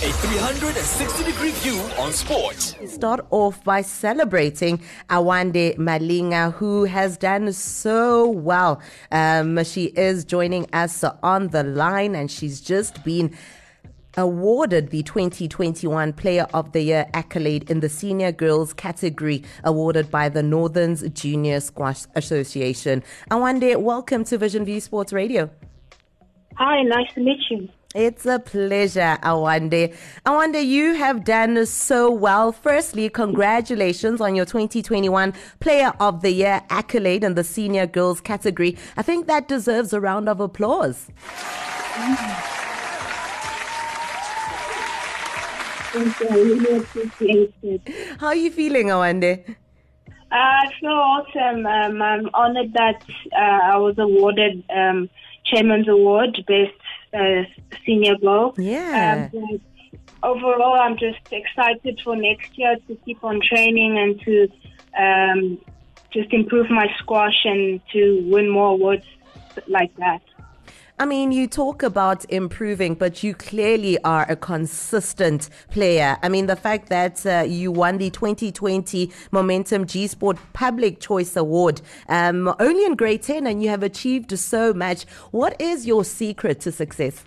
A 360-degree view on sports. Start off by celebrating Awande Malinga, who has done so well. She is joining us on the line, and she's just been awarded the 2021 Player of the Year accolade in the senior girls category, awarded by the Northern's Junior Squash Association. Awande, welcome to Vision View Sports Radio. Hi, nice to meet you. It's a pleasure, Awande. Awande, you have done so well. Firstly, congratulations on your 2021 Player of the Year accolade in the senior girls category. I think that deserves a round of applause. Thank you. I really appreciate it. How are you feeling, Awande? I feel awesome. I'm honored that I was awarded Chairman's Award, Best Senior Girl. Yeah. Overall, I'm just excited for next year to keep on training and to just improve my squash and to win more awards like that. I mean, you talk about improving, but you clearly are a consistent player. I mean, the fact that you won the 2020 Momentum G Sport Public Choice Award only in grade 10, and you have achieved so much. What is your secret to success?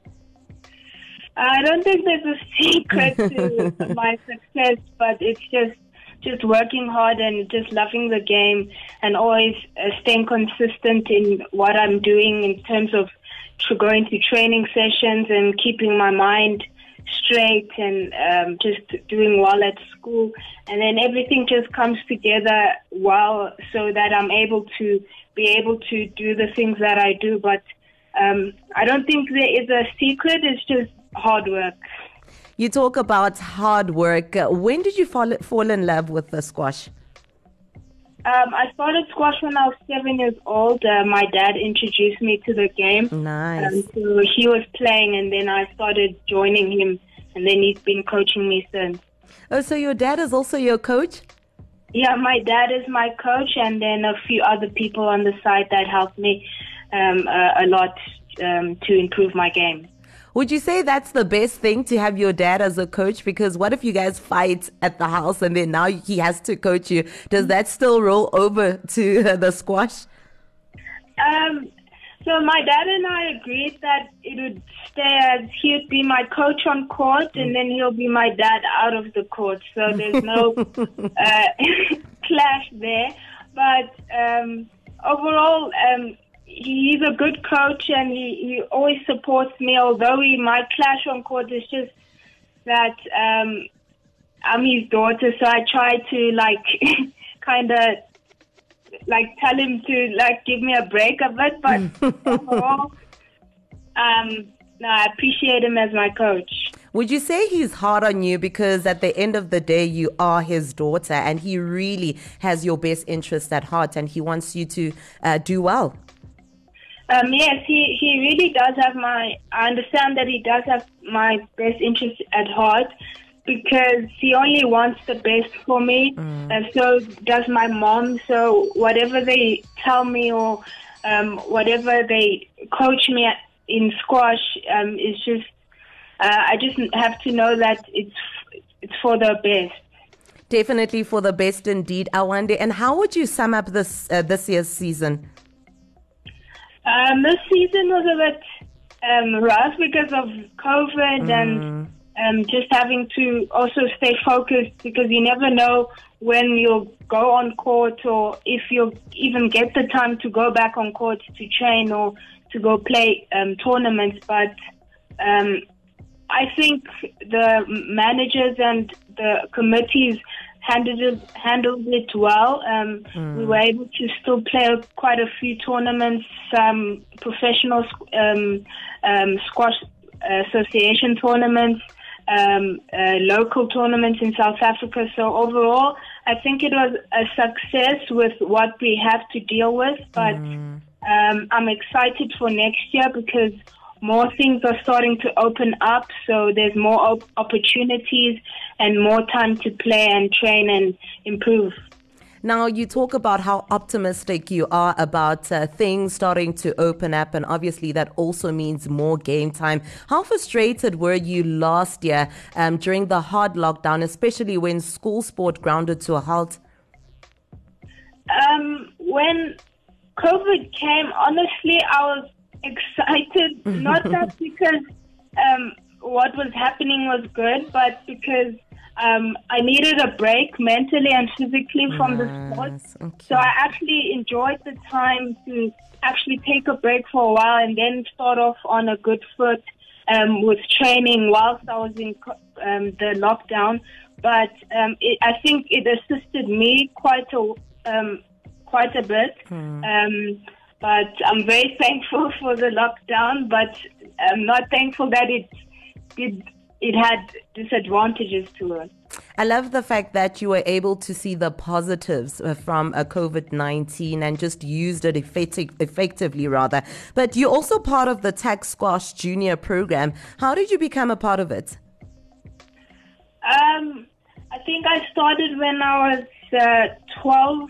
I don't think there's a secret to my success, but it's just working hard and just loving the game and always staying consistent in what I'm doing in terms of going to training sessions and keeping my mind straight and just doing well at school. And then everything just comes together well so that I'm able to do the things that I do. But I don't think there is a secret. It's just hard work. You talk about hard work. When did you fall in love with the squash? I started squash when I was 7 years old. My dad introduced me to the game. Nice. So he was playing, and then I started joining him, and then he's been coaching me since. Oh, so your dad is also your coach? Yeah, my dad is my coach, and then a few other people on the side that helped me a lot to improve my game. Would you say that's the best thing, to have your dad as a coach? Because what if you guys fight at the house and then now he has to coach you? Does that still roll over to the squash? So my dad and I agreed that it would stay as he would be my coach on court and then he'll be my dad out of the court. So there's no clash there. But overall, he's a good coach and he always supports me, although we might clash on court. It's just that I'm his daughter, so I try to kind of tell him to give me a break a bit. But overall, no, I appreciate him as my coach. Would you say he's hard on you because at the end of the day you are his daughter and he really has your best interest at heart and he wants you to do well? Yes, he really does have I understand that he does have my best interest at heart because he only wants the best for me, and so does my mom. So whatever they tell me or whatever they coach me in squash is just, I just have to know that it's for the best. Definitely for the best indeed, Awande. And how would you sum up this year's season? This season was a bit rough because of COVID and just having to also stay focused because you never know when you'll go on court or if you'll even get the time to go back on court to train or to go play tournaments. But I think the managers and the committees handled it well. We were able to still play quite a few tournaments, some professional squash association tournaments, local tournaments in South Africa. So overall, I think it was a success with what we have to deal with. But I'm excited for next year because more things are starting to open up, so there's more opportunities and more time to play and train and improve. Now, you talk about how optimistic you are about things starting to open up, and obviously that also means more game time. How frustrated were you last year during the hard lockdown, especially when school sport grounded to a halt? When COVID came, honestly, I was excited, not that because what was happening was good, but because I needed a break mentally and physically from the sport. Okay. So I actually enjoyed the time to actually take a break for a while and then start off on a good foot with training whilst I was in the lockdown. But I think it assisted me quite a bit. But I'm very thankful for the lockdown, but I'm not thankful that it had disadvantages to it. I love the fact that you were able to see the positives from COVID-19 and just used it effectively rather. But you're also part of the TAC Squash Junior program. How did you become a part of it? I think I started when I was 12.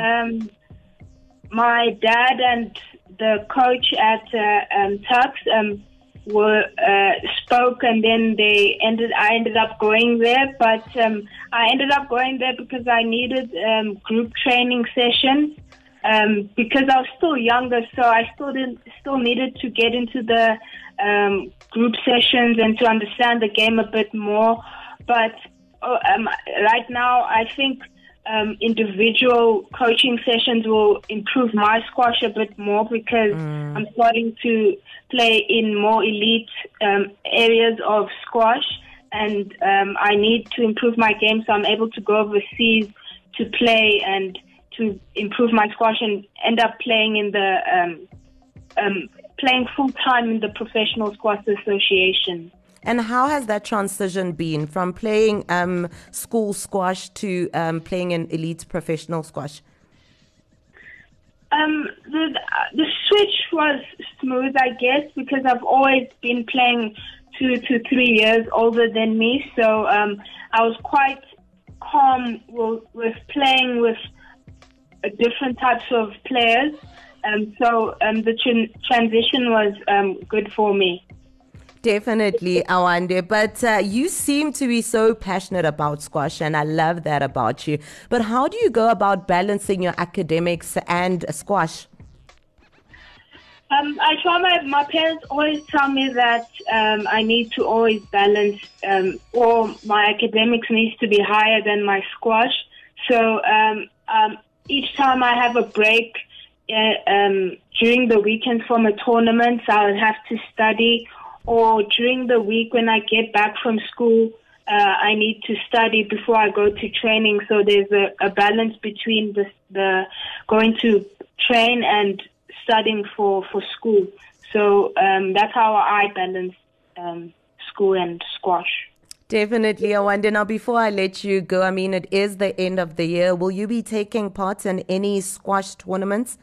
My dad and the coach at Tuks spoke, and then I ended up going there. But I ended up going there because I needed group training sessions because I was still younger, so I still needed to get into the group sessions and to understand the game a bit more. But right now, I think individual coaching sessions will improve my squash a bit more because I'm starting to play in more elite areas of squash, and I need to improve my game so I'm able to go overseas to play and to improve my squash and end up playing in the playing full time in the Professional Squash Association. And how has that transition been from playing school squash to playing in elite professional squash? The switch was smooth, I guess, because I've always been playing 2 to 3 years older than me. So I was quite calm with playing with different types of players. So the transition was good for me. Definitely, Awande. But you seem to be so passionate about squash, and I love that about you. But how do you go about balancing your academics and squash? I try. My parents always tell me that I need to always balance, or my academics needs to be higher than my squash. So each time I have a break during the weekend from a tournament, I'll have to study. Or during the week when I get back from school, I need to study before I go to training. So there's a balance between the going to train and studying for school. So that's how I balance school and squash. Definitely, Awande. Now, before I let you go, I mean, it is the end of the year. Will you be taking part in any squash tournaments?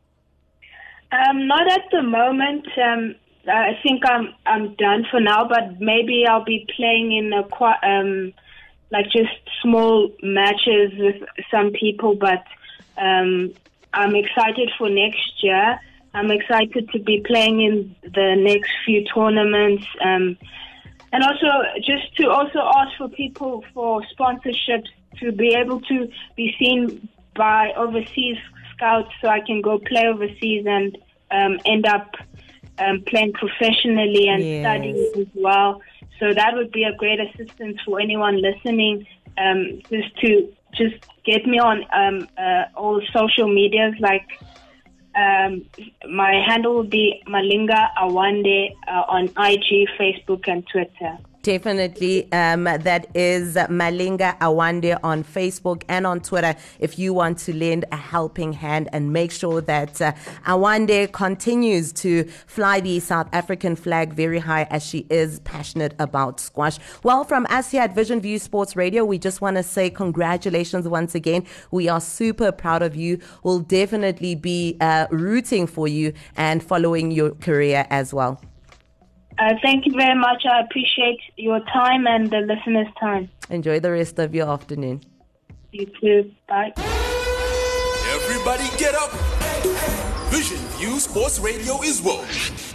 Not at the moment. I think I'm done for now, but maybe I'll be playing in like just small matches with some people. But I'm excited for next year. I'm excited to be playing in the next few tournaments, and also just to ask for people for sponsorships to be able to be seen by overseas scouts, so I can go play overseas and end up playing professionally and studying as well. So that would be a great assistance for anyone listening, just get me on all social medias. Like my handle will be Malinga Awande on IG, Facebook, and Twitter. Definitely. That is Malinga Awande on Facebook and on Twitter if you want to lend a helping hand and make sure that Awande continues to fly the South African flag very high as she is passionate about squash. Well, from us here at Vision View Sports Radio, we just want to say congratulations once again. We are super proud of you. We'll definitely be rooting for you and following your career as well. Thank you very much. I appreciate your time and the listeners' time. Enjoy the rest of your afternoon. You too. Bye. Everybody get up. Vision View Sports Radio is woke.